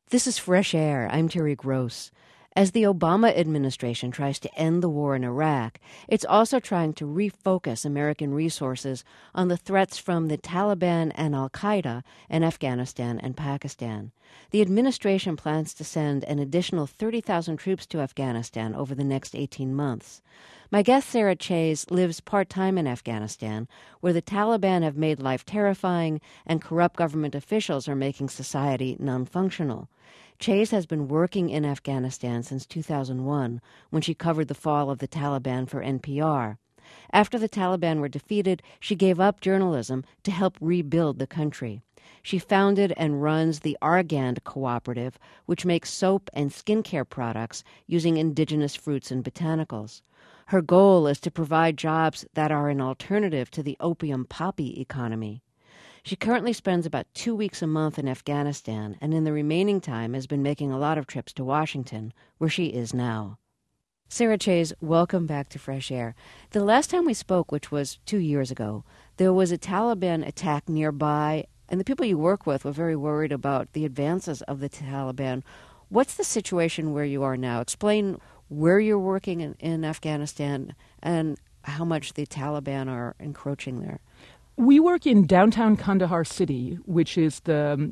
This is Fresh Air. I'm Terry Gross. As the Obama administration tries to end the war in Iraq, it's also trying to refocus American resources on the threats from the Taliban and al-Qaeda in Afghanistan and Pakistan. The administration plans to send an additional 30,000 troops to Afghanistan over the next 18 months. My guest, Sarah Chayes, lives part-time in Afghanistan, where the Taliban have made life terrifying and corrupt government officials are making society non-functional. Chayes has been working in Afghanistan since 2001, when she covered the fall of the Taliban for NPR. After the Taliban were defeated, she gave up journalism to help rebuild the country. She founded and runs the Argand Cooperative, which makes soap and skincare products using indigenous fruits and botanicals. Her goal is to provide jobs that are an alternative to the opium poppy economy. She currently spends about 2 weeks a month in Afghanistan, and in the remaining time has been making a lot of trips to Washington, where she is now. Sarah Chayes, welcome back to Fresh Air. The last time we spoke, which was 2 years ago, there was a Taliban attack nearby, and the people you work with were very worried about the advances of the Taliban. What's the situation where you are now? Explain where you're working in Afghanistan and how much the Taliban are encroaching there. We work in downtown Kandahar city, which is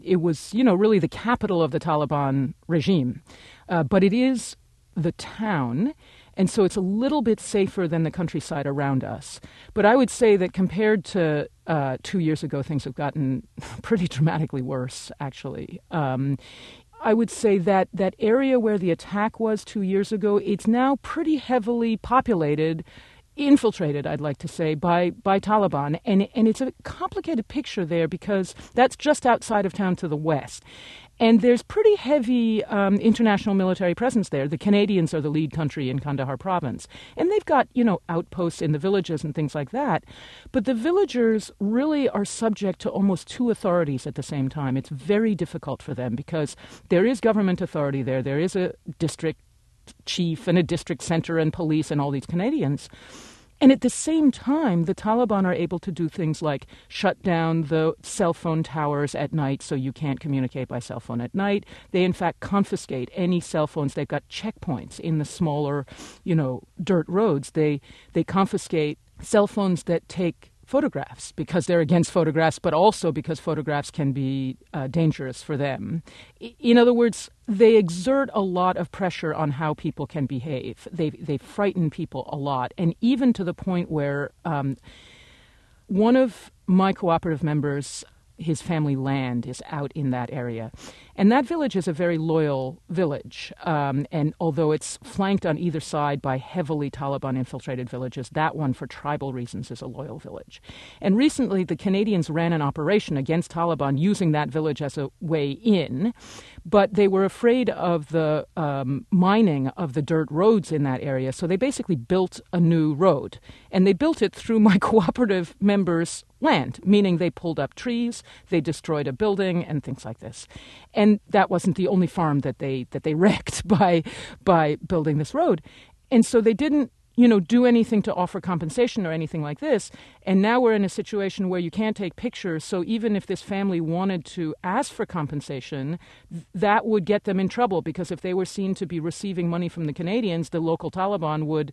really the capital of the Taliban regime. But it is the town, and so it's a little bit safer than the countryside around us. But I would say that compared to 2 years ago, things have gotten pretty dramatically worse, actually. I would say that that area where the attack was 2 years ago, it's now pretty heavily populated, infiltrated, I'd like to say, by Taliban. And it's a complicated picture there because that's just outside of town to the west. And there's pretty heavy international military presence there. The Canadians are the lead country in Kandahar province. And they've got, outposts in the villages and things like that. But the villagers really are subject to almost two authorities at the same time. It's very difficult for them because there is government authority there. There is a district chief and a district center and police and all these Canadians. And at the same time, the Taliban are able to do things like shut down the cell phone towers at night so you can't communicate by cell phone at night. They, in fact, confiscate any cell phones. They've got checkpoints in the smaller, dirt roads. They confiscate cell phones that take photographs because they're against photographs, but also because photographs can be dangerous for them. In other words, they exert a lot of pressure on how people can behave. They frighten people a lot, and even to the point where one of my cooperative members, his family land is out in that area. And that village is a very loyal village. And although it's flanked on either side by heavily Taliban-infiltrated villages, that one, for tribal reasons, is a loyal village. And recently, the Canadians ran an operation against Taliban using that village as a way in. But they were afraid of the mining of the dirt roads in that area. So they basically built a new road. And they built it through my cooperative members' land, meaning they pulled up trees, they destroyed a building, and things like this. And that wasn't the only farm that they wrecked by building this road. And so they didn't, do anything to offer compensation or anything like this. And now we're in a situation where you can't take pictures. So even if this family wanted to ask for compensation, that would get them in trouble because if they were seen to be receiving money from the Canadians, the local Taliban would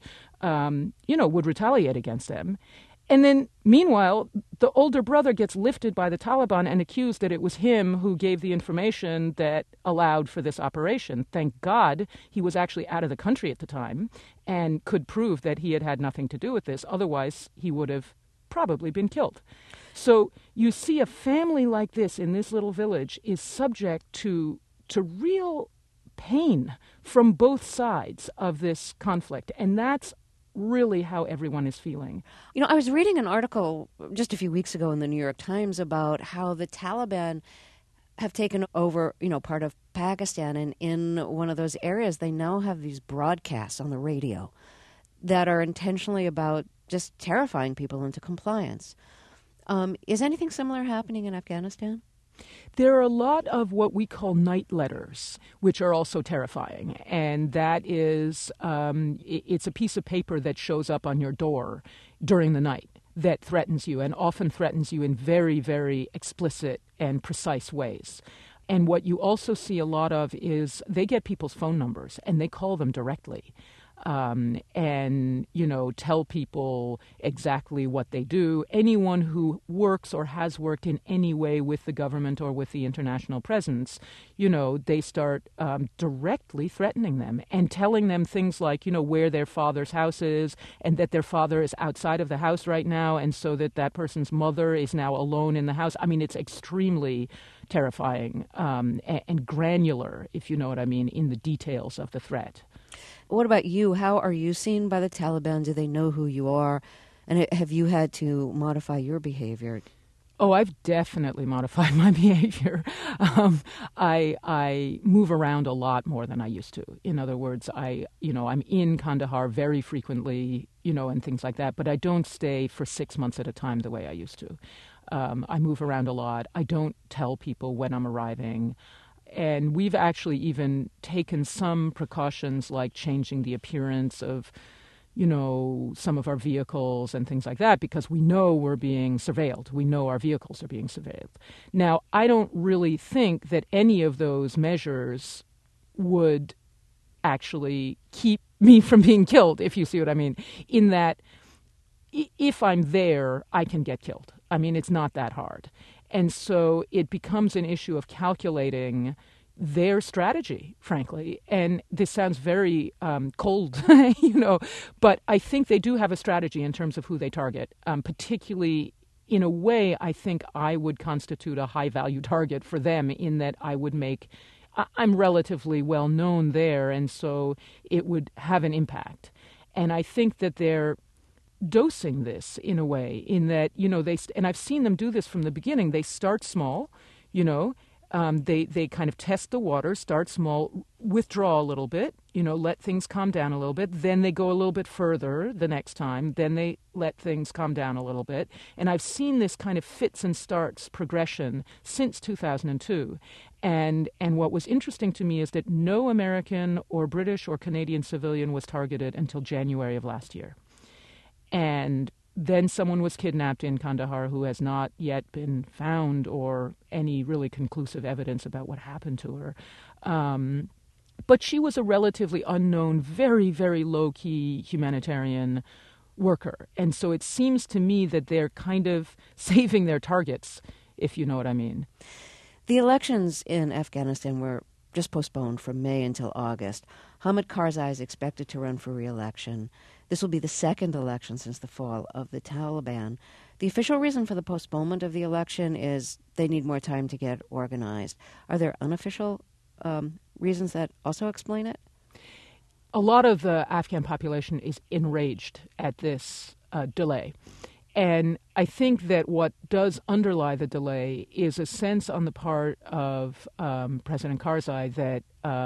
retaliate against them. And then, meanwhile, the older brother gets lifted by the Taliban and accused that it was him who gave the information that allowed for this operation. Thank God he was actually out of the country at the time and could prove that he had had nothing to do with this. Otherwise, he would have probably been killed. So you see a family like this in this little village is subject to real pain from both sides of this conflict. And that's really how everyone is feeling. I was reading an article just a few weeks ago in the New York Times about how the Taliban have taken over, part of Pakistan, and in one of those areas they now have these broadcasts on the radio that are intentionally about just terrifying people into compliance. Is anything similar happening in Afghanistan? There are a lot of what we call night letters, which are also terrifying. And that is, it's a piece of paper that shows up on your door during the night that threatens you and often threatens you in very, very explicit and precise ways. And what you also see a lot of is they get people's phone numbers and they call them directly. And, tell people exactly what they do. Anyone who works or has worked in any way with the government or with the international presence, they start directly threatening them and telling them things like, where their father's house is and that their father is outside of the house right now, and so that person's mother is now alone in the house. I mean, it's extremely terrifying and granular, if you know what I mean, in the details of the threat. What about you? How are you seen by the Taliban? Do they know who you are? And have you had to modify your behavior? Oh, I've definitely modified my behavior. I move around a lot more than I used to. In other words, I'm in Kandahar very frequently, and things like that. But I don't stay for 6 months at a time the way I used to. I move around a lot. I don't tell people when I'm arriving. And we've actually even taken some precautions like changing the appearance of, some of our vehicles and things like that, because we know we're being surveilled. We know our vehicles are being surveilled. Now, I don't really think that any of those measures would actually keep me from being killed, if you see what I mean, in that if I'm there, I can get killed. I mean, it's not that hard. And so it becomes an issue of calculating their strategy, frankly. And this sounds very cold, but I think they do have a strategy in terms of who they target, particularly in a way I think I would constitute a high-value target for them in that I'm relatively well known there, and so it would have an impact. And I think that they're dosing this in a way in that, and I've seen them do this from the beginning. They start small, they kind of test the water, start small, withdraw a little bit, let things calm down a little bit. Then they go a little bit further the next time. Then they let things calm down a little bit. And I've seen this kind of fits and starts progression since 2002. And what was interesting to me is that no American or British or Canadian civilian was targeted until January of last year. And then someone was kidnapped in Kandahar who has not yet been found or any really conclusive evidence about what happened to her. But she was a relatively unknown, very, very low-key humanitarian worker. And so it seems to me that they're kind of saving their targets, if you know what I mean. The elections in Afghanistan were just postponed from May until August. Hamid Karzai is expected to run for re-election. This will be the second election since the fall of the Taliban. The official reason for the postponement of the election is they need more time to get organized. Are there unofficial reasons that also explain it? A lot of the Afghan population is enraged at this delay. And I think that what does underlie the delay is a sense on the part of President Karzai that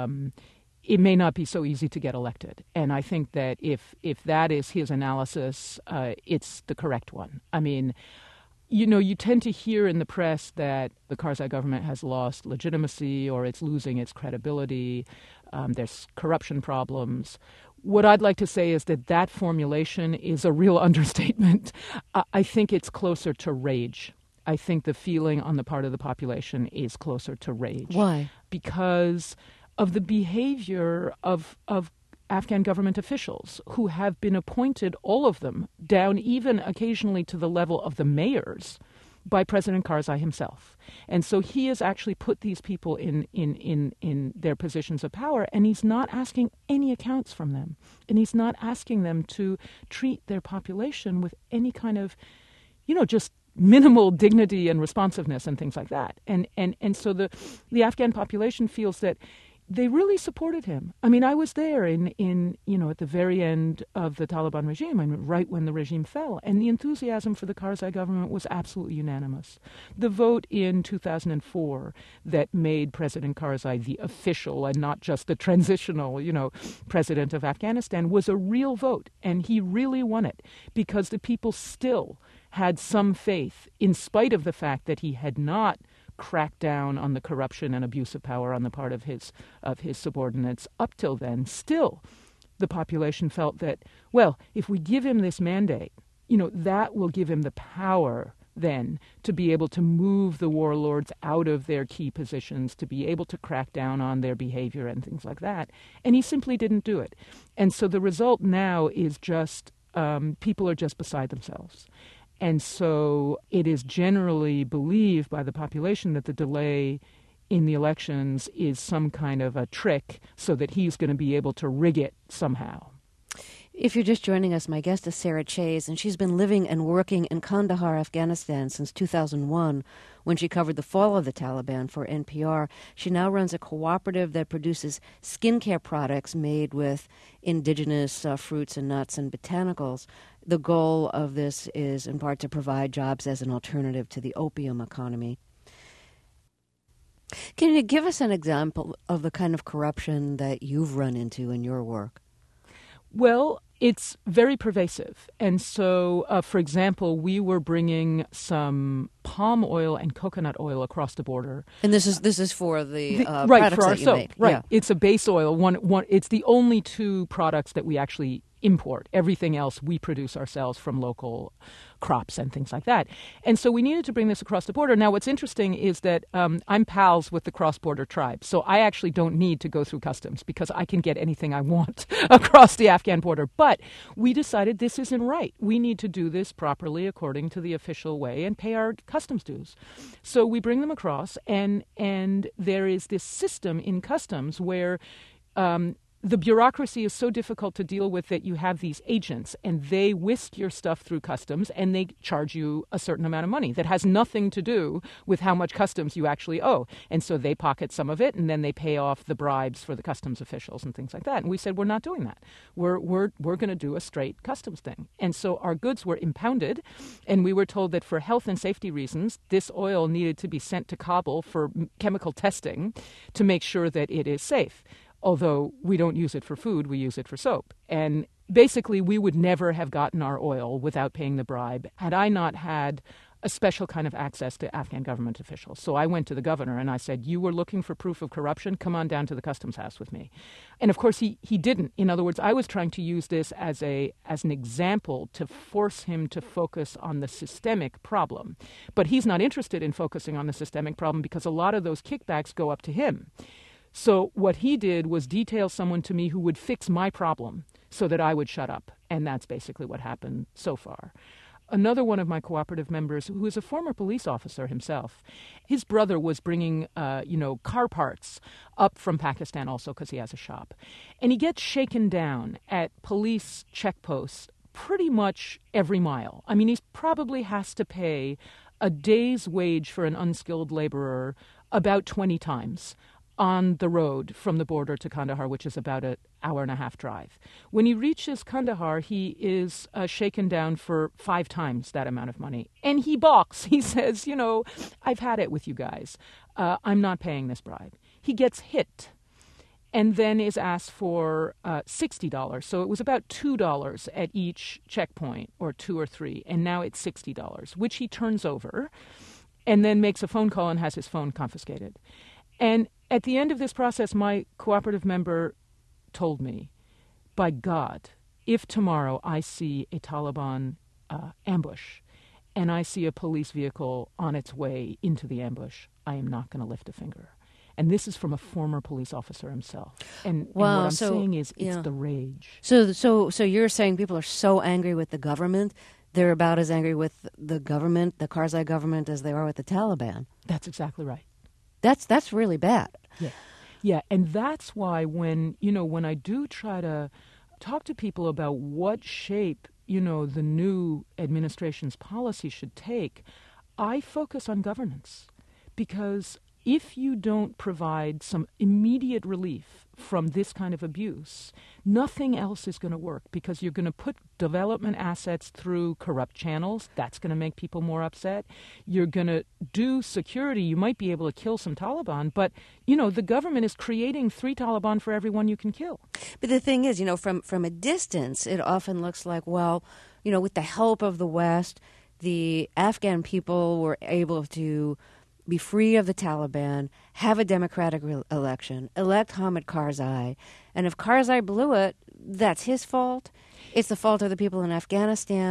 it may not be so easy to get elected. And I think that if that is his analysis, it's the correct one. I mean, you tend to hear in the press that the Karzai government has lost legitimacy or it's losing its credibility. There's corruption problems. What I'd like to say is that formulation is a real understatement. I think it's closer to rage. I think the feeling on the part of the population is closer to rage. Why? Because of the behavior of Afghan government officials who have been appointed, all of them, down even occasionally to the level of the mayors, by President Karzai himself. And so he has actually put these people in their positions of power, and he's not asking any accounts from them. And he's not asking them to treat their population with any kind of, just minimal dignity and responsiveness and things like that. And so the Afghan population feels that they really supported him. I mean, I was there in at the very end of the Taliban regime, right when the regime fell, and the enthusiasm for the Karzai government was absolutely unanimous. The vote in 2004 that made President Karzai the official and not just the transitional, president of Afghanistan was a real vote, and he really won it because the people still had some faith, in spite of the fact that he had not cracked down on the corruption and abuse of power on the part of his subordinates up till then. Still, the population felt that, well, if we give him this mandate, that will give him the power then to be able to move the warlords out of their key positions, to be able to crack down on their behavior and things like that. And he simply didn't do it. And so the result now is just people are just beside themselves. And so it is generally believed by the population that the delay in the elections is some kind of a trick so that he's going to be able to rig it somehow. If you're just joining us, my guest is Sarah Chayes, and she's been living and working in Kandahar, Afghanistan since 2001, when she covered the fall of the Taliban for NPR. She now runs a cooperative that produces skincare products made with indigenous fruits and nuts and botanicals. The goal of this is, in part, to provide jobs as an alternative to the opium economy. Can you give us an example of the kind of corruption that you've run into in your work? Well, it's very pervasive. And so, for example, we were bringing some palm oil and coconut oil across the border. And this is for the right, products for our that you soap. make. Right. Yeah. It's a base oil. It's the only two products that we actually import. Everything else we produce ourselves from local crops and things like that. And so we needed to bring this across the border. Now, what's interesting is that I'm pals with the cross-border tribe. So I actually don't need to go through customs because I can get anything I want across the Afghan border. But we decided this isn't right. We need to do this properly according to the official way and pay our customs dues. So we bring them across, and there is this system in customs where the bureaucracy is so difficult to deal with that you have these agents, and they whisk your stuff through customs, and they charge you a certain amount of money that has nothing to do with how much customs you actually owe. And so they pocket some of it, and then they pay off the bribes for the customs officials and things like that. And we said, we're not doing that. We're going to do a straight customs thing. And so our goods were impounded, and we were told that for health and safety reasons, this oil needed to be sent to Kabul for chemical testing to make sure that it is safe. Although we don't use it for food, we use it for soap. And basically, we would never have gotten our oil without paying the bribe had I not had a special kind of access to Afghan government officials. So I went to the governor and I said, you were looking for proof of corruption? Come on down to the customs house with me. And of course, he didn't. In other words, I was trying to use this as an example to force him to focus on the systemic problem. But he's not interested in focusing on the systemic problem because a lot of those kickbacks go up to him. So what he did was detail someone to me who would fix my problem so that I would shut up. And that's basically what happened so far. Another one of my cooperative members, who is a former police officer himself, his brother was bringing, car parts up from Pakistan also because he has a shop. And he gets shaken down at police checkposts pretty much every mile. I mean, he probably has to pay a day's wage for an unskilled laborer about 20 times on the road from the border to Kandahar, which is about an hour and a half drive. When he reaches Kandahar, he is shaken down for 5 times that amount of money. And he balks. He says, I've had it with you guys. I'm not paying this bribe. He gets hit and then is asked for $60. So it was about $2 at each checkpoint, or 2 or 3, and now it's $60, which he turns over and then makes a phone call and has his phone confiscated. And at the end of this process, my cooperative member told me, by God, if tomorrow I see a Taliban ambush and I see a police vehicle on its way into the ambush, I am not going to lift a finger. And this is from a former police officer himself. And what I'm saying is it's the rage. So you're saying people are so angry with the government, they're about as angry with the government, the Karzai government, as they are with the Taliban. That's exactly right. That's really bad. Yeah, and that's why when I do try to talk to people about what shape, the new administration's policy should take, I focus on governance. Because if you don't provide some immediate relief from this kind of abuse, nothing else is going to work, because you're going to put development assets through corrupt channels. That's going to make people more upset. You're going to do security. You might be able to kill some Taliban, but, the government is creating 3 Taliban for everyone you can kill. But the thing is, from a distance, it often looks like, with the help of the West, the Afghan people were able to be free of the Taliban, have a democratic election, elect Hamid Karzai, and if Karzai blew it, that's his fault. It's the fault of the people in Afghanistan.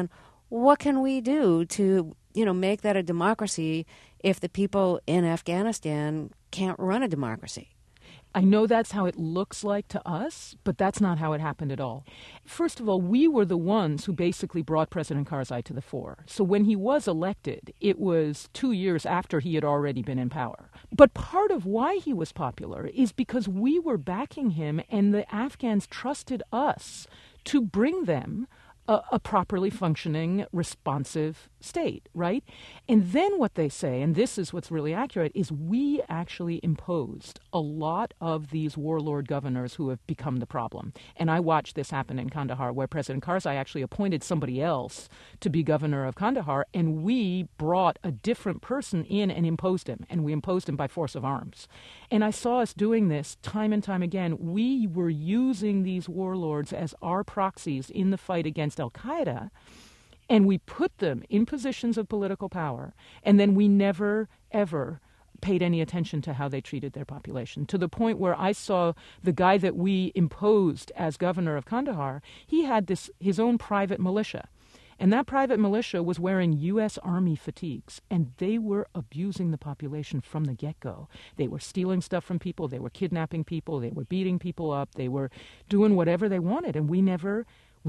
what can we do to, make that a democracy if the people in Afghanistan can't run a democracy? I know that's how it looks like to us, but that's not how it happened at all. First of all, we were the ones who basically brought President Karzai to the fore. So when he was elected, it was 2 years after he had already been in power. But part of why he was popular is because we were backing him, and the Afghans trusted us to bring them a properly functioning, responsive state, right? And then what they say, and this is what's really accurate, is we actually imposed a lot of these warlord governors who have become the problem. And I watched this happen in Kandahar, where President Karzai actually appointed somebody else to be governor of Kandahar, and we brought a different person in and imposed him, and we imposed him by force of arms. And I saw us doing this time and time again. We were using these warlords as our proxies in the fight against al-Qaeda, and we put them in positions of political power, and then we never, ever paid any attention to how they treated their population, to the point where I saw the guy that we imposed as governor of Kandahar, he had his own private militia. And that private militia was wearing U.S. Army fatigues, and they were abusing the population from the get-go. They were stealing stuff from people, they were kidnapping people, they were beating people up, they were doing whatever they wanted, and we never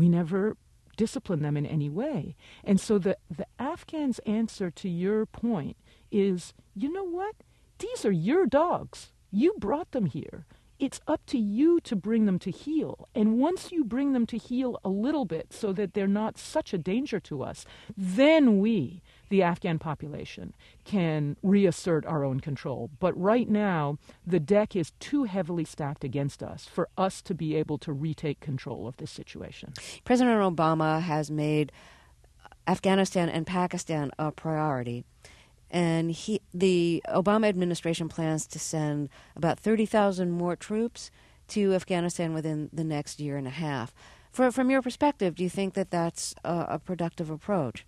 discipline them in any way. And so the Afghans' answer to your point is, you know what? These are your dogs. You brought them here. It's up to you to bring them to heel. And once you bring them to heel a little bit so that they're not such a danger to us, then we, the Afghan population, can reassert our own control. But right now, the deck is too heavily stacked against us for us to be able to retake control of this situation. President Obama has made Afghanistan and Pakistan a priority. And the Obama administration plans to send about 30,000 more troops to Afghanistan within the next year and a half. From your perspective, do you think that that's a productive approach?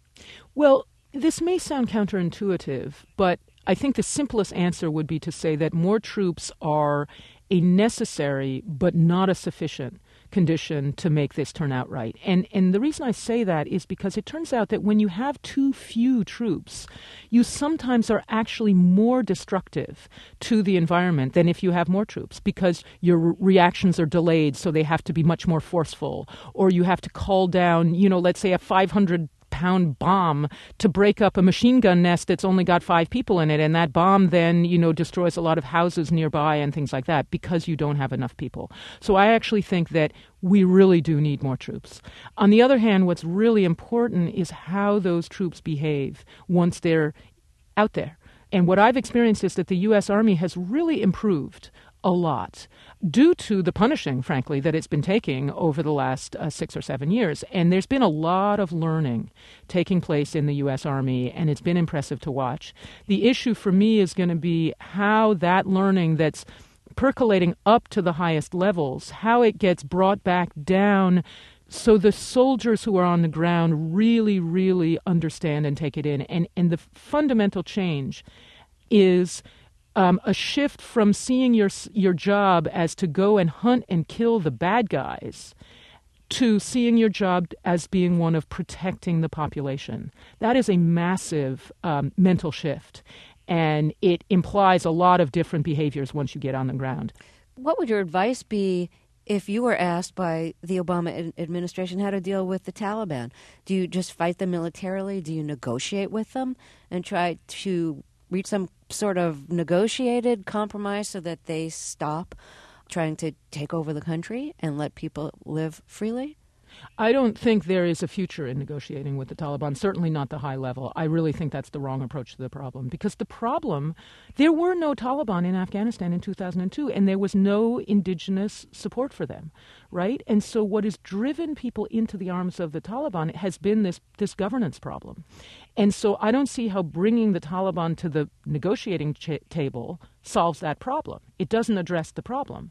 Well, this may sound counterintuitive, but I think the simplest answer would be to say that more troops are a necessary but not a sufficient condition to make this turn out right. And the reason I say that is because it turns out that when you have too few troops, you sometimes are actually more destructive to the environment than if you have more troops, because your reactions are delayed, so they have to be much more forceful, or you have to call down, let's say a 500-pound bomb to break up a machine gun nest that's only got 5 people in it, and that bomb then, destroys a lot of houses nearby and things like that because you don't have enough people. So I actually think that we really do need more troops. On the other hand, what's really important is how those troops behave once they're out there. And what I've experienced is that the U.S. Army has really improved a lot due to the punishing, frankly, that it's been taking over the last 6 or 7 years. And there's been a lot of learning taking place in the U.S. Army, and it's been impressive to watch. The issue for me is going to be how that learning that's percolating up to the highest levels, how it gets brought back down so the soldiers who are on the ground really, really understand and take it in. And the fundamental change is a shift from seeing your job as to go and hunt and kill the bad guys to seeing your job as being one of protecting the population. That is a massive mental shift, and it implies a lot of different behaviors once you get on the ground. What would your advice be if you were asked by the Obama administration how to deal with the Taliban? Do you just fight them militarily? Do you negotiate with them and try to reach some sort of negotiated compromise so that they stop trying to take over the country and let people live freely? I don't think there is a future in negotiating with the Taliban, certainly not the high level. I really think that's the wrong approach to the problem, because the problem, there were no Taliban in Afghanistan in 2002, and there was no indigenous support for them, right? And so what has driven people into the arms of the Taliban has been this governance problem. And so I don't see how bringing the Taliban to the negotiating table solves that problem. It doesn't address the problem.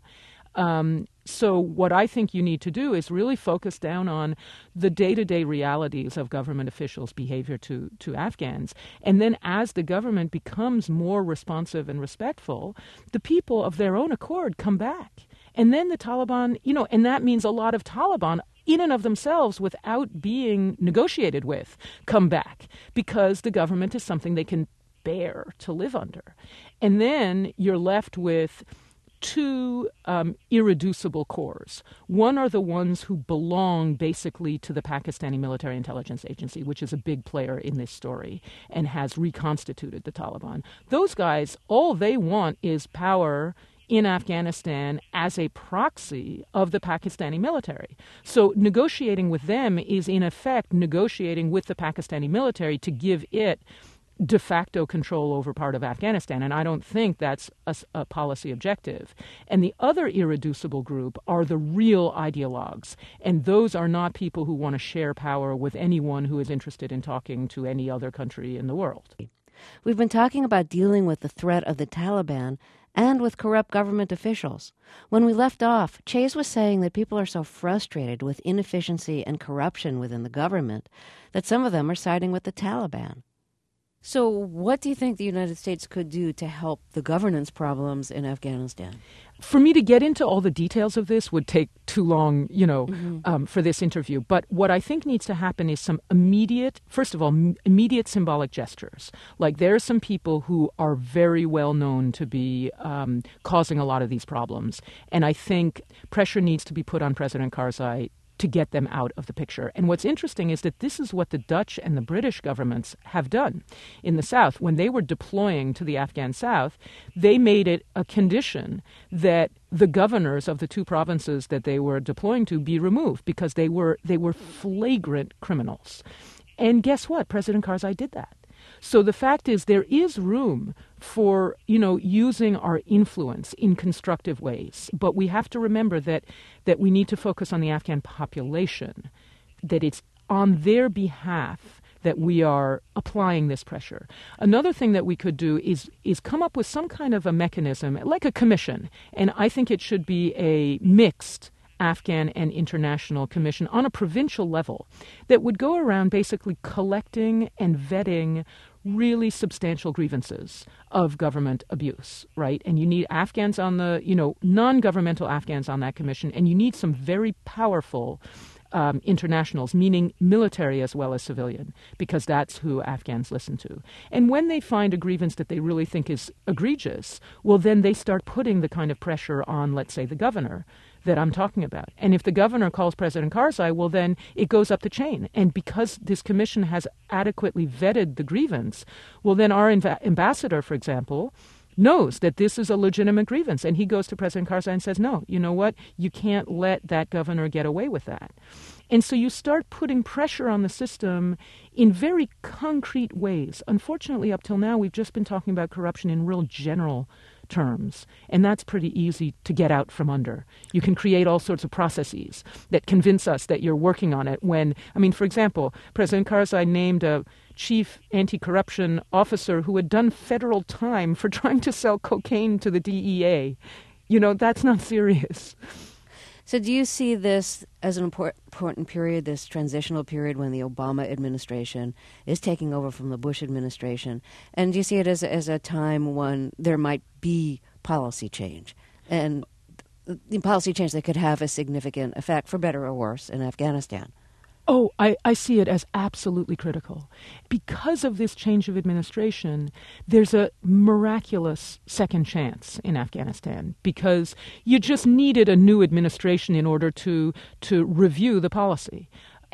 So what I think you need to do is really focus down on the day-to-day realities of government officials' behavior to Afghans. And then as the government becomes more responsive and respectful, the people of their own accord come back. And then the Taliban, and that means a lot of Taliban in and of themselves, without being negotiated with, come back because the government is something they can bear to live under. And then you're left with two irreducible cores. One are the ones who belong basically to the Pakistani Military Intelligence Agency, which is a big player in this story and has reconstituted the Taliban. Those guys, all they want is power in Afghanistan as a proxy of the Pakistani military. So negotiating with them is in effect negotiating with the Pakistani military to give it de facto control over part of Afghanistan, and I don't think that's a policy objective. And the other irreducible group are the real ideologues, and those are not people who want to share power with anyone who is interested in talking to any other country in the world. We've been talking about dealing with the threat of the Taliban and with corrupt government officials. When we left off, Chase was saying that people are so frustrated with inefficiency and corruption within the government that some of them are siding with the Taliban. So what do you think the United States could do to help the governance problems in Afghanistan? For me to get into all the details of this would take too long, for this interview. But what I think needs to happen is some immediate symbolic gestures. Like there are some people who are very well known to be causing a lot of these problems. And I think pressure needs to be put on President Karzai to get them out of the picture. And what's interesting is that this is what the Dutch and the British governments have done in the South. When they were deploying to the Afghan South, they made it a condition that the governors of the two provinces that they were deploying to be removed because they were flagrant criminals. And guess what? President Karzai did that. So the fact is there is room for, using our influence in constructive ways. But we have to remember that we need to focus on the Afghan population, that it's on their behalf that we are applying this pressure. Another thing that we could do is come up with some kind of a mechanism, like a commission. And I think it should be a mixed Afghan and international commission on a provincial level that would go around basically collecting and vetting really substantial grievances of government abuse, right? And you need Afghans on the, non-governmental Afghans on that commission, and you need some very powerful internationals, meaning military as well as civilian, because that's who Afghans listen to. And when they find a grievance that they really think is egregious, well, then they start putting the kind of pressure on, let's say, the governor that I'm talking about. And if the governor calls President Karzai, well, then it goes up the chain. And because this commission has adequately vetted the grievance, well, then our ambassador, for example, knows that this is a legitimate grievance. And he goes to President Karzai and says, no, you know what? You can't let that governor get away with that. And so you start putting pressure on the system in very concrete ways. Unfortunately, up till now, we've just been talking about corruption in real general terms, and that's pretty easy to get out from under. You can create all sorts of processes that convince us that you're working on it when, for example, President Karzai named a chief anti-corruption officer who had done federal time for trying to sell cocaine to the DEA. That's not serious. So do you see this as an important period, this transitional period when the Obama administration is taking over from the Bush administration? And do you see it as a time when there might be policy change? And the policy change that could have a significant effect, for better or worse, in Afghanistan? Oh, I see it as absolutely critical. Because of this change of administration, there's a miraculous second chance in Afghanistan because you just needed a new administration in order to review the policy.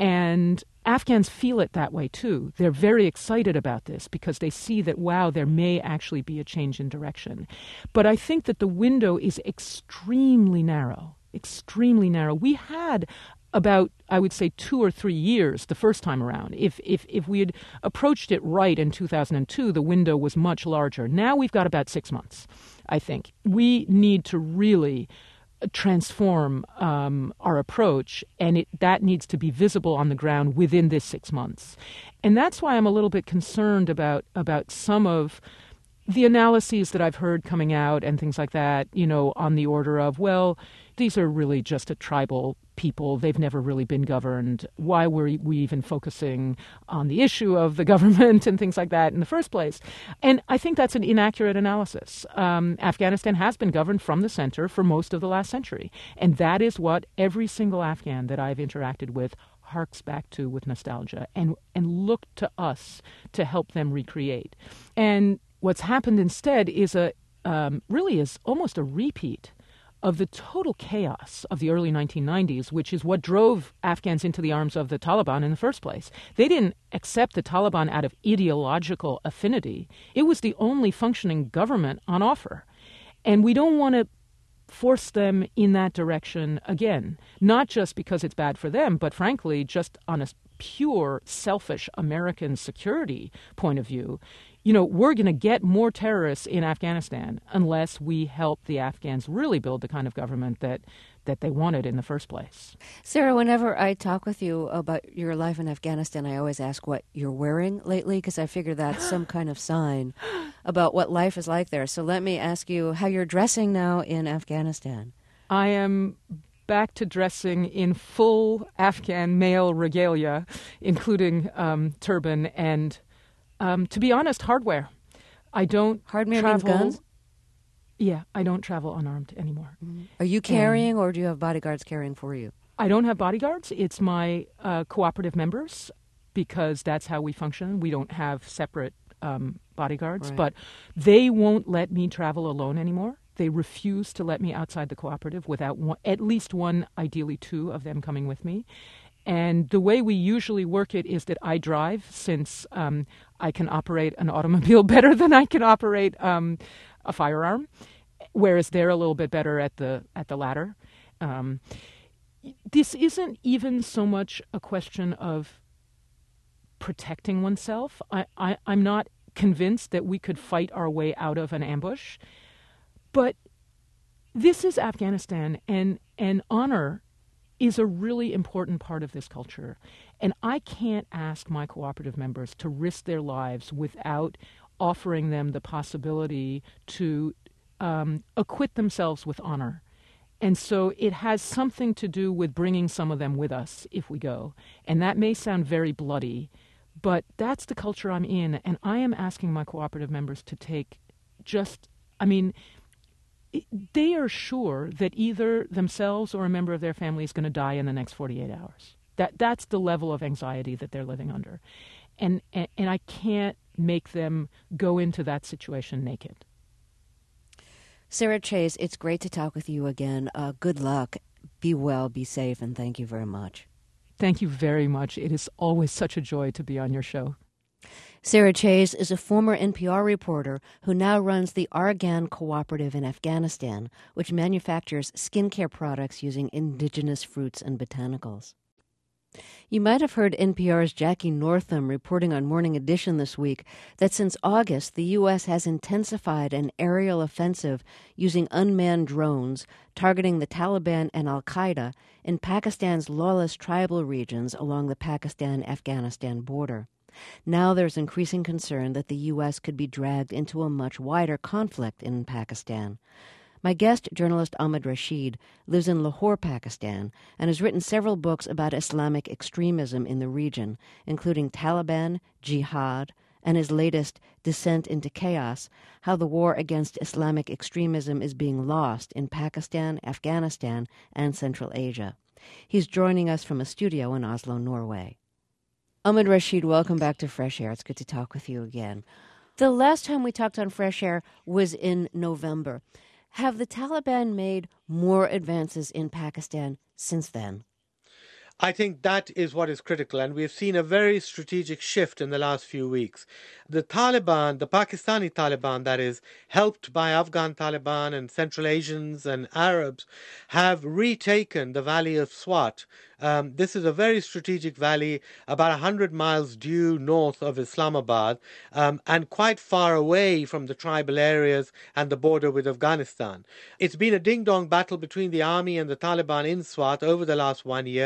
And Afghans feel it that way, too. They're very excited about this because they see that, wow, there may actually be a change in direction. But I think that the window is extremely narrow, extremely narrow. We had about, I would say, 2 or 3 years the first time around. If we had approached it right in 2002, the window was much larger. Now we've got about 6 months, I think. We need to really transform our approach, and that needs to be visible on the ground within this 6 months. And that's why I'm a little bit concerned about some of the analyses that I've heard coming out and things like that, on the order of, well, these are really just a tribal people. They've never really been governed. Why were we even focusing on the issue of the government and things like that in the first place? And I think that's an inaccurate analysis. Afghanistan has been governed from the center for most of the last century. And that is what every single Afghan that I've interacted with harks back to with nostalgia and look to us to help them recreate. And what's happened instead is really is almost a repeat of the total chaos of the early 1990s, which is what drove Afghans into the arms of the Taliban in the first place. They didn't accept the Taliban out of ideological affinity. It was the only functioning government on offer. And we don't want to force them in that direction again, not just because it's bad for them, but frankly, just on a pure, selfish American security point of view. We're going to get more terrorists in Afghanistan unless we help the Afghans really build the kind of government that they wanted in the first place. Sarah, whenever I talk with you about your life in Afghanistan, I always ask what you're wearing lately, because I figure that's some kind of sign about what life is like there. So let me ask you how you're dressing now in Afghanistan. I am back to dressing in full Afghan male regalia, including turban and, to be honest, hardware. I don't Hardware travel. means guns? Yeah, I don't travel unarmed anymore. Mm-hmm. Are you carrying, or do you have bodyguards carrying for you? I don't have bodyguards. It's my cooperative members, because that's how we function. We don't have separate bodyguards, Right. But they won't let me travel alone anymore. They refuse to let me outside the cooperative without at least one, ideally two of them coming with me. And the way we usually work it is that I drive, since I can operate an automobile better than I can operate a firearm, whereas they're a little bit better at the latter. This isn't even so much a question of protecting oneself. I'm not convinced that we could fight our way out of an ambush. But this is Afghanistan, and honor is a really important part of this culture. And I can't ask my cooperative members to risk their lives without offering them the possibility to acquit themselves with honor. And so it has something to do with bringing some of them with us if we go. And that may sound very bloody, but that's the culture I'm in. And I am asking my cooperative members to take they are sure that either themselves or a member of their family is going to die in the next 48 hours. That's the level of anxiety that they're living under. And I can't make them go into that situation naked. Sarah Chayes, it's great to talk with you again. Good luck. Be well, be safe, and thank you very much. Thank you very much. It is always such a joy to be on your show. Sarah Chayes is a former NPR reporter who now runs the Argan Cooperative in Afghanistan, which manufactures skincare products using indigenous fruits and botanicals. You might have heard NPR's Jackie Northam reporting on Morning Edition this week that since August, the U.S. has intensified an aerial offensive using unmanned drones targeting the Taliban and al-Qaeda in Pakistan's lawless tribal regions along the Pakistan-Afghanistan border. Now there's increasing concern that the U.S. could be dragged into a much wider conflict in Pakistan. My guest, journalist Ahmed Rashid, lives in Lahore, Pakistan, and has written several books about Islamic extremism in the region, including Taliban, Jihad, and his latest, Descent into Chaos, How the War Against Islamic Extremism is Being Lost in Pakistan, Afghanistan, and Central Asia. He's joining us from a studio in Oslo, Norway. Ahmed Rashid, welcome back to Fresh Air. It's good to talk with you again. The last time we talked on Fresh Air was in November. Have the Taliban made more advances in Pakistan since then? I think that is what is critical, and we've seen a very strategic shift in the last few weeks. The Taliban, the Pakistani Taliban, that is, helped by Afghan Taliban and Central Asians and Arabs, have retaken the valley of Swat. This is a very strategic valley, about 100 miles due north of Islamabad, and quite far away from the tribal areas and the border with Afghanistan. It's been a ding-dong battle between the army and the Taliban in Swat over the last 1 year.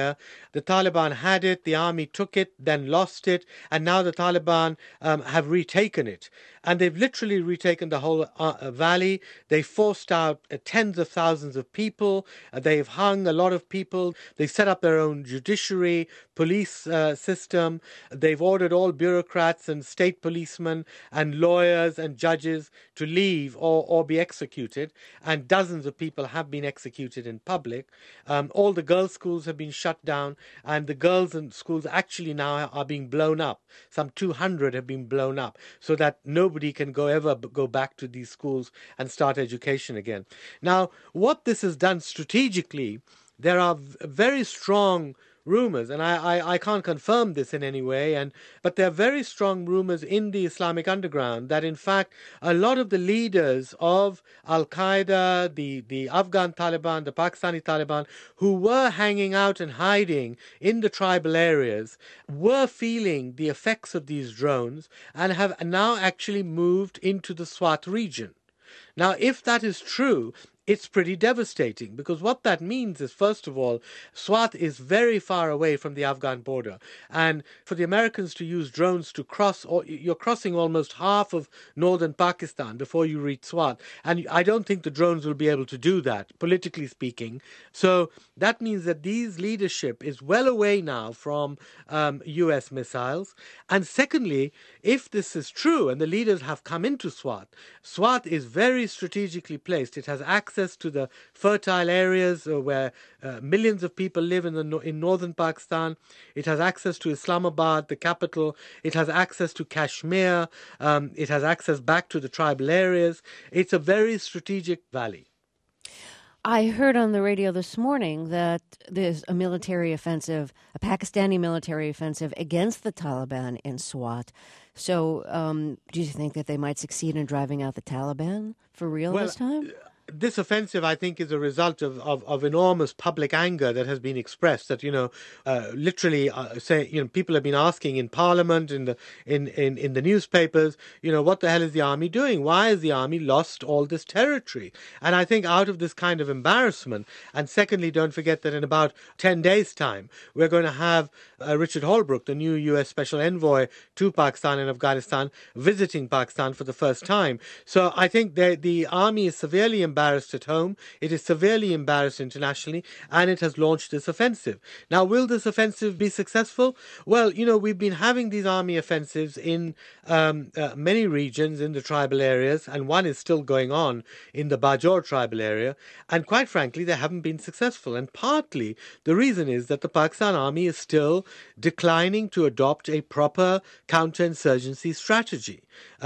The Taliban had it, the army took it, then lost it, and now the Taliban have retaken it. And they've literally retaken the whole valley. They forced out tens of thousands of people. They've hung a lot of people. They set up their own judiciary, police system. They've ordered all bureaucrats and state policemen and lawyers and judges to leave or be executed. And dozens of people have been executed in public. All the girls' schools have been shut down, and the girls' in schools actually now are being blown up. Some 200 have been blown up, so that nobody can ever go back to these schools and start education again. Now, what this has done strategically, there are very strong rumors, and I can't confirm this in any way, but there are very strong rumors in the Islamic underground that in fact a lot of the leaders of Al-Qaeda, the Afghan Taliban, the Pakistani Taliban, who were hanging out and hiding in the tribal areas, were feeling the effects of these drones and have now actually moved into the Swat region. Now, if that is true, it's pretty devastating, because what that means is, first of all, Swat is very far away from the Afghan border. And for the Americans to use drones to cross, you're crossing almost half of northern Pakistan before you reach Swat. And I don't think the drones will be able to do that, politically speaking. So that means that these leadership is well away now from US missiles. And secondly, if this is true and the leaders have come into Swat, Swat is very strategically placed. It has access to the fertile areas where millions of people live in northern Pakistan. It has access to Islamabad, the capital. It has access to Kashmir. It has access back to the tribal areas. It's a very strategic valley. I heard on the radio this morning that there's a military offensive, a Pakistani military offensive against the Taliban in Swat. So do you think that they might succeed in driving out the Taliban for real this time? This offensive, I think, is a result of enormous public anger that has been expressed. That literally, people have been asking in Parliament, in the newspapers, what the hell is the army doing? Why has the army lost all this territory? And I think out of this kind of embarrassment, and secondly, don't forget that in about 10 days' time, we're going to have Richard Holbrooke, the new U.S. Special Envoy to Pakistan and Afghanistan, visiting Pakistan for the first time. So I think the army is severely embarrassed at home, it is severely embarrassed internationally, and it has launched this offensive. Now, will this offensive be successful? Well, we've been having these army offensives in many regions in the tribal areas, and one is still going on in the Bajor tribal area, and quite frankly, they haven't been successful. And partly the reason is that the Pakistan army is still declining to adopt a proper counterinsurgency strategy,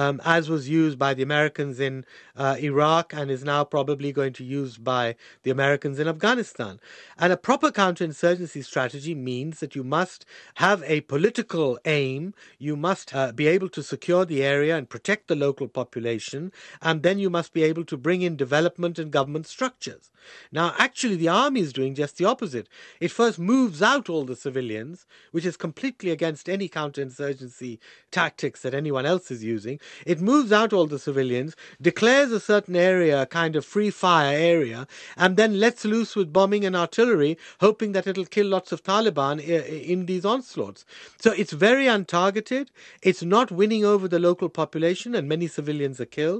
as was used by the Americans in Iraq and is now probably going to be used by the Americans in Afghanistan. And a proper counterinsurgency strategy means that you must have a political aim, you must be able to secure the area and protect the local population, and then you must be able to bring in development and government structures. Now, actually, the army is doing just the opposite. It first moves out all the civilians, which is completely against any counterinsurgency tactics that anyone else is using. It moves out all the civilians, declares a certain area a kind of free fire area, and then lets loose with bombing and artillery, hoping that it'll kill lots of Taliban in these onslaughts. So it's very untargeted. It's not winning over the local population, and many civilians are killed.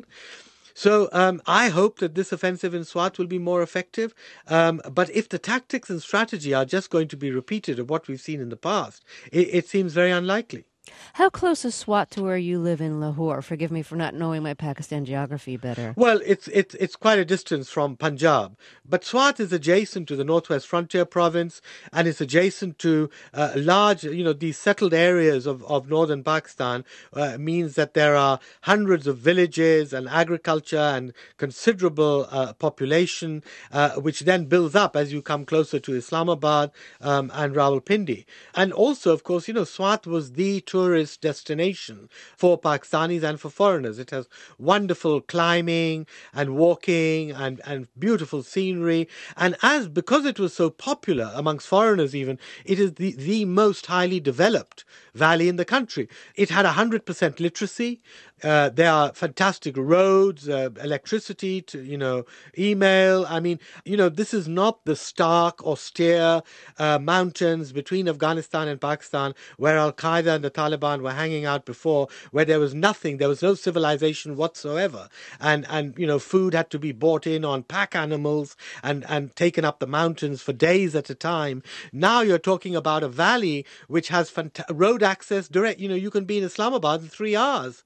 So I hope that this offensive in Swat will be more effective. But if the tactics and strategy are just going to be repeated of what we've seen in the past, it seems very unlikely. How close is Swat to where you live in Lahore? Forgive me for not knowing my Pakistan geography better. Well, it's quite a distance from Punjab, but Swat is adjacent to the Northwest Frontier Province, and it's adjacent to large, these settled areas of northern Pakistan. Means that there are hundreds of villages and agriculture and considerable population, which then builds up as you come closer to Islamabad and Rawalpindi. And also, of course, Swat was the tourist destination for Pakistanis and for foreigners. It has wonderful climbing and walking and beautiful scenery. And because it was so popular amongst foreigners even, it is the most highly developed valley in the country. It had 100% literacy. There are fantastic roads, electricity, email. I mean, this is not the stark, austere mountains between Afghanistan and Pakistan where Al-Qaeda and the Taliban were hanging out before, where there was nothing, there was no civilization whatsoever. And food had to be bought in on pack animals and taken up the mountains for days at a time. Now you're talking about a valley which has road access direct. You can be in Islamabad in 3 hours.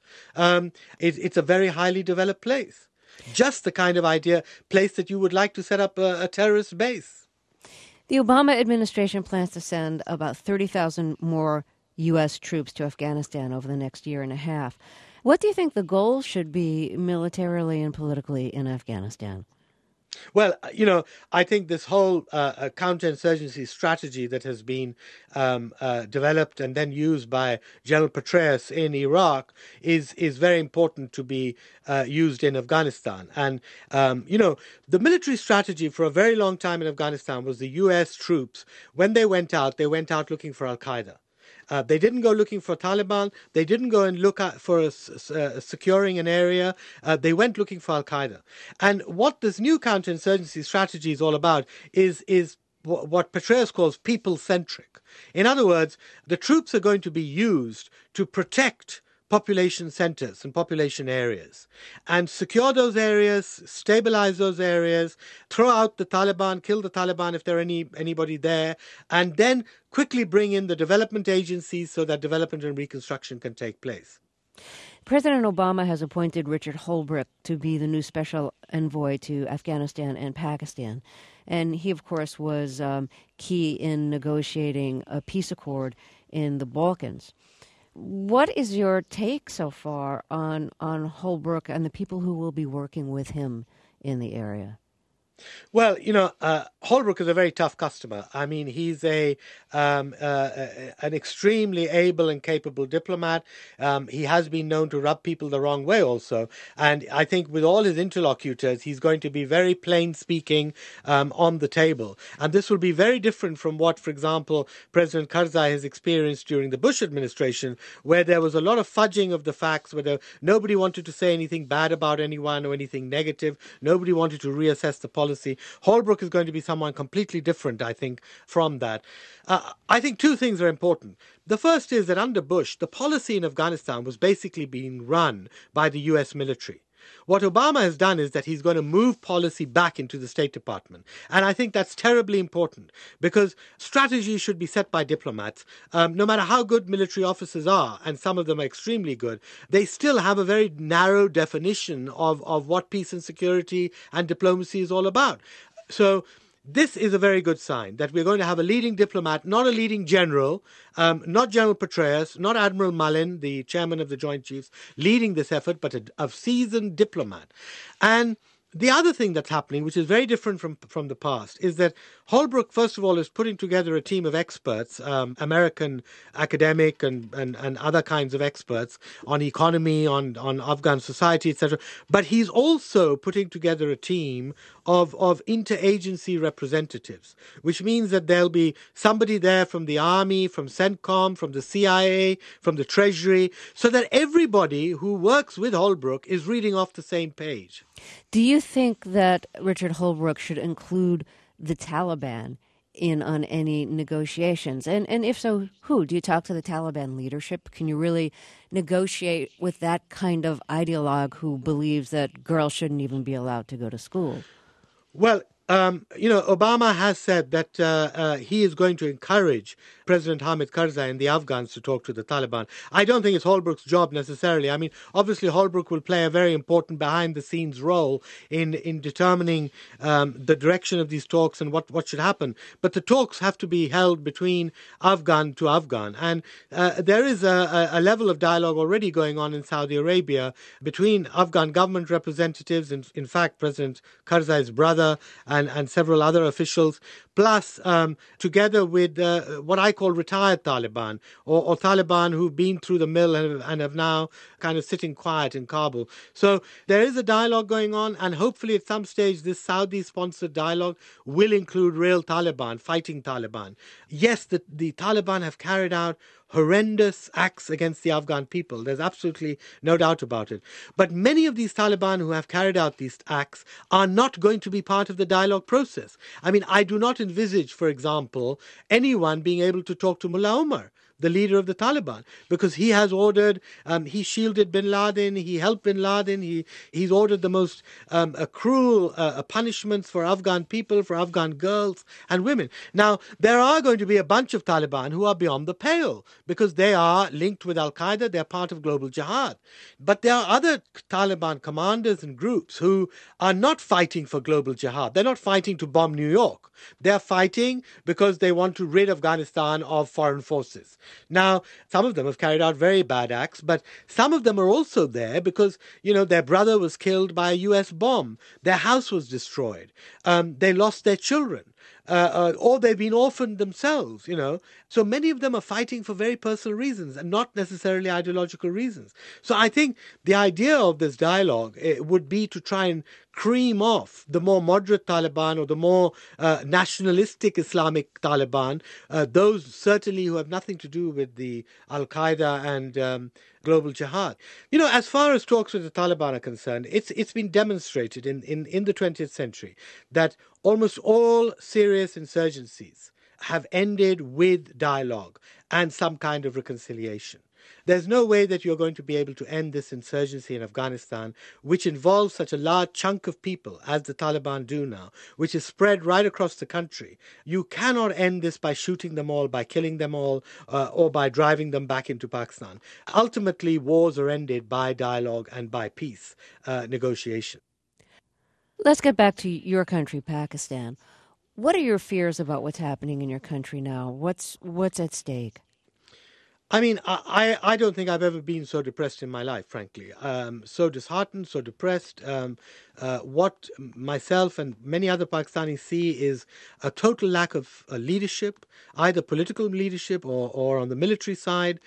It's a very highly developed place. Just the kind of place that you would like to set up a terrorist base. The Obama administration plans to send about 30,000 more U.S. troops to Afghanistan over the next year and a half. What do you think the goal should be militarily and politically in Afghanistan? Well, I think this whole counterinsurgency strategy that has been developed and then used by General Petraeus in Iraq is very important to be used in Afghanistan. And, the military strategy for a very long time in Afghanistan was the U.S. troops, when they went out looking for Al-Qaeda. They didn't go looking for Taliban. They didn't go and look for securing an area. They went looking for Al-Qaeda. And what this new counterinsurgency strategy is all about is what Petraeus calls people-centric. In other words, the troops are going to be used to protect population centers and population areas and secure those areas, stabilize those areas, throw out the Taliban, kill the Taliban if there are anybody there, and then quickly bring in the development agencies so that development and reconstruction can take place. President Obama has appointed Richard Holbrooke to be the new special envoy to Afghanistan and Pakistan. And he, of course, was key in negotiating a peace accord in the Balkans. What is your take so far on Holbrooke and the people who will be working with him in the area? Well, Holbrooke is a very tough customer. I mean, he's an extremely able and capable diplomat. He has been known to rub people the wrong way also. And I think with all his interlocutors, he's going to be very plain speaking on the table. And this will be very different from what, for example, President Karzai has experienced during the Bush administration, where there was a lot of fudging of the facts, where nobody wanted to say anything bad about anyone or anything negative. Nobody wanted to reassess the policy. Holbrooke is going to be someone completely different, I think, from that. I think two things are important. The first is that under Bush, the policy in Afghanistan was basically being run by the U.S. military. What Obama has done is that he's going to move policy back into the State Department. And I think that's terribly important because strategy should be set by diplomats. No matter how good military officers are, and some of them are extremely good, they still have a very narrow definition of what peace and security and diplomacy is all about. So this is a very good sign that we're going to have a leading diplomat, not a leading general, not General Petraeus, not Admiral Mullen, the chairman of the Joint Chiefs, leading this effort, but a seasoned diplomat. And the other thing that's happening, which is very different from the past, is that Holbrooke, first of all, is putting together a team of experts, American academic and other kinds of experts on economy, on Afghan society, etc. But he's also putting together a team of interagency representatives, which means that there'll be somebody there from the Army, from CENTCOM, from the CIA, from the Treasury, so that everybody who works with Holbrooke is reading off the same page. Do you think that Richard Holbrooke should include the Taliban on any negotiations? And if so, who? Do you talk to the Taliban leadership? Can you really negotiate with that kind of ideologue who believes that girls shouldn't even be allowed to go to school? Well, Obama has said that he is going to encourage President Hamid Karzai and the Afghans to talk to the Taliban. I don't think it's Holbrooke's job necessarily. I mean, obviously Holbrooke will play a very important behind-the-scenes role in determining the direction of these talks and what should happen. But the talks have to be held between Afghan to Afghan. And there is a level of dialogue already going on in Saudi Arabia between Afghan government representatives, and in fact, President Karzai's brother and several other officials, plus together with what I call retired Taliban, or Taliban who've been through the mill and have now kind of sitting quiet in Kabul. So there is a dialogue going on, and hopefully at some stage this Saudi-sponsored dialogue will include real Taliban, fighting Taliban. Yes, the Taliban have carried out horrendous acts against the Afghan people. There's absolutely no doubt about it. But many of these Taliban who have carried out these acts are not going to be part of the dialogue process. I mean, I do not envisage, for example, anyone being able to talk to Mullah Omar, the leader of the Taliban, because he has ordered, he shielded bin Laden, he helped bin Laden, he's ordered the most cruel punishments for Afghan people, for Afghan girls and women. Now, there are going to be a bunch of Taliban who are beyond the pale, because they are linked with Al-Qaeda, they're part of global jihad. But there are other Taliban commanders and groups who are not fighting for global jihad. They're not fighting to bomb New York. They're fighting because they want to rid Afghanistan of foreign forces. Now, some of them have carried out very bad acts, but some of them are also there because, their brother was killed by a US bomb. Their house was destroyed. They lost their children. Or they've been orphaned themselves, So many of them are fighting for very personal reasons and not necessarily ideological reasons. So I think the idea of this dialogue would be to try and cream off the more moderate Taliban or the more nationalistic Islamic Taliban, those certainly who have nothing to do with the Al-Qaeda and global jihad. As far as talks with the Taliban are concerned, it's been demonstrated in the 20th century that almost all serious insurgencies have ended with dialogue and some kind of reconciliation. There's no way that you're going to be able to end this insurgency in Afghanistan, which involves such a large chunk of people, as the Taliban do now, which is spread right across the country. You cannot end this by shooting them all, by killing them all, or by driving them back into Pakistan. Ultimately, wars are ended by dialogue and by peace negotiation. Let's get back to your country, Pakistan. What are your fears about what's happening in your country now? What's at stake? I mean, I don't think I've ever been so depressed in my life, frankly. So disheartened, so depressed. What myself and many other Pakistanis see is a total lack of leadership, either political leadership or on the military side.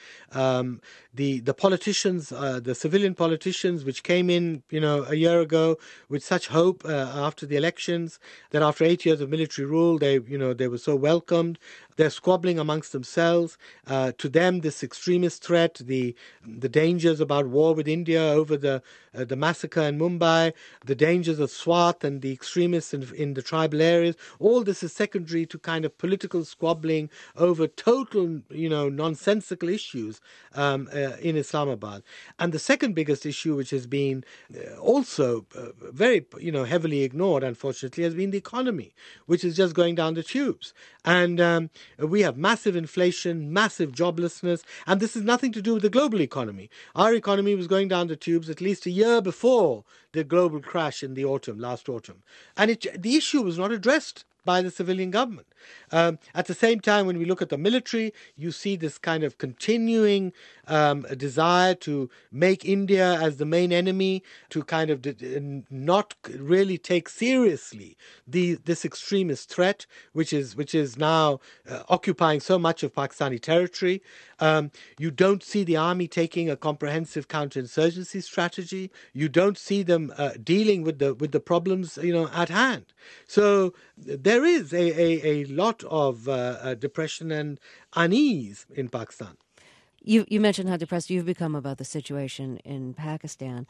The politicians, the civilian politicians, which came in, a year ago with such hope after the elections, that after 8 years of military rule, they were so welcomed. They're squabbling amongst themselves. To them, this extremist threat, the dangers about war with India over the massacre in Mumbai, the dangers of Swat and the extremists in the tribal areas, all this is secondary to kind of political squabbling over total, nonsensical issues in Islamabad. And the second biggest issue, which has been also very, heavily ignored, unfortunately, has been the economy, which is just going down the tubes. And we have massive inflation, massive joblessness, and this has nothing to do with the global economy. Our economy was going down the tubes at least a year before the global crash in the last autumn. And the issue was not addressed by the civilian government. At the same time, when we look at the military, you see this kind of continuing desire to make India as the main enemy, to kind of not really take seriously this extremist threat, which is now occupying so much of Pakistani territory. You don't see the army taking a comprehensive counterinsurgency strategy. You don't see them dealing with the problems at hand. So there is a lot of depression and unease in Pakistan. You mentioned how depressed you've become about the situation in Pakistan.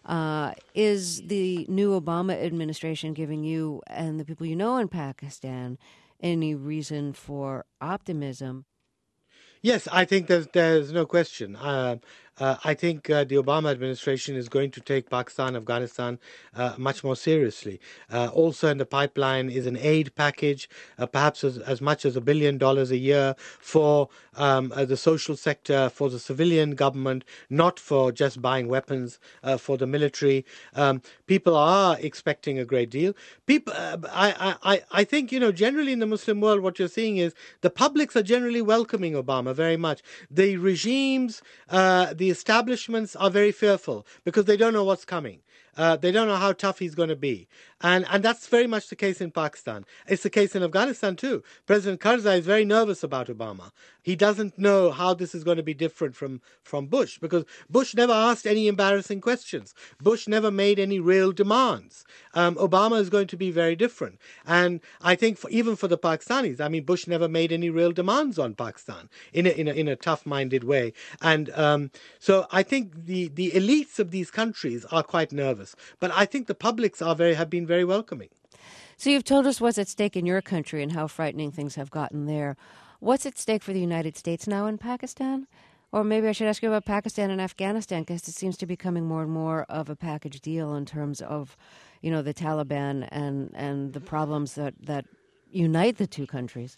Is the new Obama administration giving you and the people you know in Pakistan any reason for optimism? Yes, I think there's no question. I think the Obama administration is going to take Pakistan, Afghanistan much more seriously. Also in the pipeline is an aid package, perhaps as much as $1 billion a year for the social sector, for the civilian government, not for just buying weapons for the military. People are expecting a great deal. People, I think, generally in the Muslim world, what you're seeing is the publics are generally welcoming Obama very much. The regimes, the establishments are very fearful because they don't know what's coming. They don't know how tough he's going to be. And that's very much the case in Pakistan. It's the case in Afghanistan too. President Karzai is very nervous about Obama. He doesn't know how this is going to be different from Bush, because Bush never asked any embarrassing questions. Bush never made any real demands. Obama is going to be very different. And I think even for the Pakistanis, I mean, Bush never made any real demands on Pakistan in a tough-minded way. And so I think the elites of these countries are quite nervous. But I think the publics have been very welcoming. So you've told us what's at stake in your country and how frightening things have gotten there. What's at stake for the United States now in Pakistan? Or maybe I should ask you about Pakistan and Afghanistan, because it seems to be becoming more and more of a package deal in terms of, the Taliban and the problems that unite the two countries.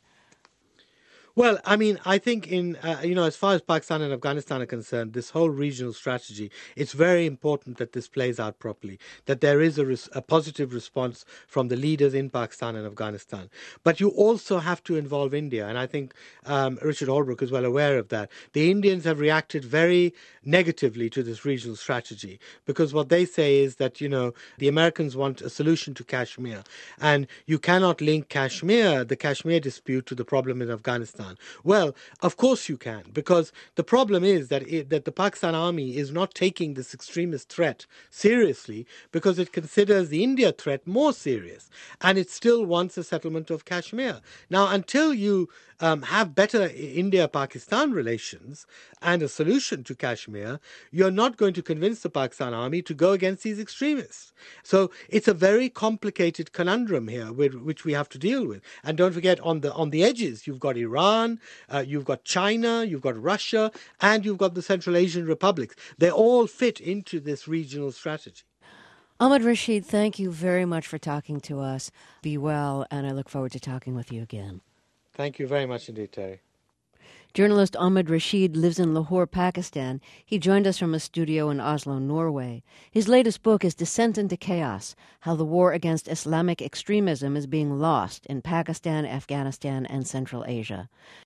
Well, I mean, I think as far as Pakistan and Afghanistan are concerned, this whole regional strategy, it's very important that this plays out properly, that there is a positive response from the leaders in Pakistan and Afghanistan. But you also have to involve India, and I think Richard Holbrooke is well aware of that. The Indians have reacted very negatively to this regional strategy, because what they say is that, the Americans want a solution to Kashmir, and you cannot link the Kashmir dispute, to the problem in Afghanistan. Well, of course you can, because the problem is that the Pakistan army is not taking this extremist threat seriously, because it considers the India threat more serious, and it still wants a settlement of Kashmir. Now, until you have better India-Pakistan relations and a solution to Kashmir, you're not going to convince the Pakistan army to go against these extremists. So it's a very complicated conundrum here, which we have to deal with. And don't forget, on the edges, you've got Iran, you've got China, you've got Russia, and you've got the Central Asian republics. They all fit into this regional strategy. Ahmed Rashid, thank you very much for talking to us. Be well, and I look forward to talking with you again. Thank you very much indeed, Terry. Journalist Ahmed Rashid lives in Lahore, Pakistan. He joined us from a studio in Oslo, Norway. His latest book is Descent into Chaos: How the War Against Islamic Extremism is Being Lost in Pakistan, Afghanistan, and Central Asia.